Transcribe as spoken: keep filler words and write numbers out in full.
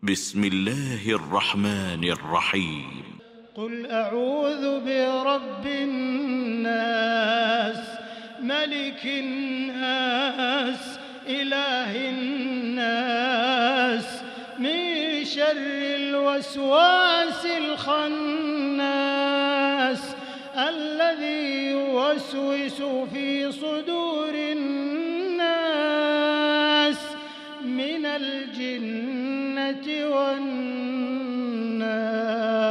بسم الله الرحمن الرحيم. قل أعوذ برب الناس ملك الناس إله الناس من شر الوسواس الخناس الذي يوسوس في صدور الناس من الجنة والناس.